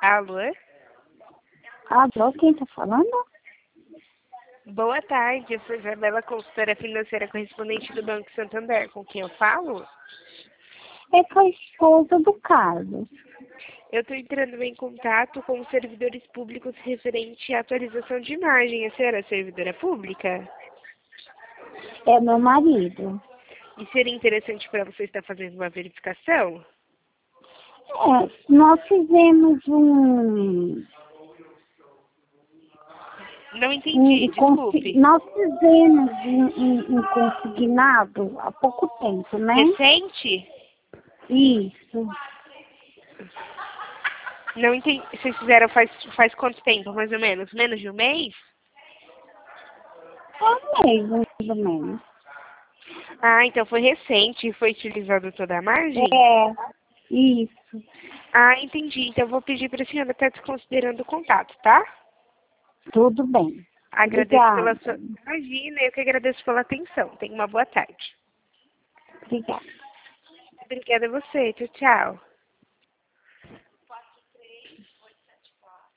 Alô? Alô, quem tá falando? Boa tarde, eu sou Isabela, consultora financeira correspondente do Banco Santander. Com quem eu falo? É com a esposa do Carlos. Eu estou entrando em contato com os servidores públicos referente à atualização de imagem. A senhora é servidora pública? É meu marido. E seria interessante para você estar fazendo uma verificação? Nós fizemos um Não entendi, desculpe. nós fizemos um consignado há pouco tempo, né? Recente? Isso. Não entendi. Vocês fizeram faz quanto tempo, mais ou menos? Menos de um mês? É mesmo, mais ou menos. Ah, então foi recente e foi utilizado toda a margem? Isso. Ah, entendi. Então eu vou pedir para a senhora estar desconsiderando o contato, tá? Tudo bem. Agradeço pela Obrigada. sua... Imagina, eu que agradeço pela atenção. Tenha uma boa tarde. Obrigada. Obrigada a você. Tchau, tchau.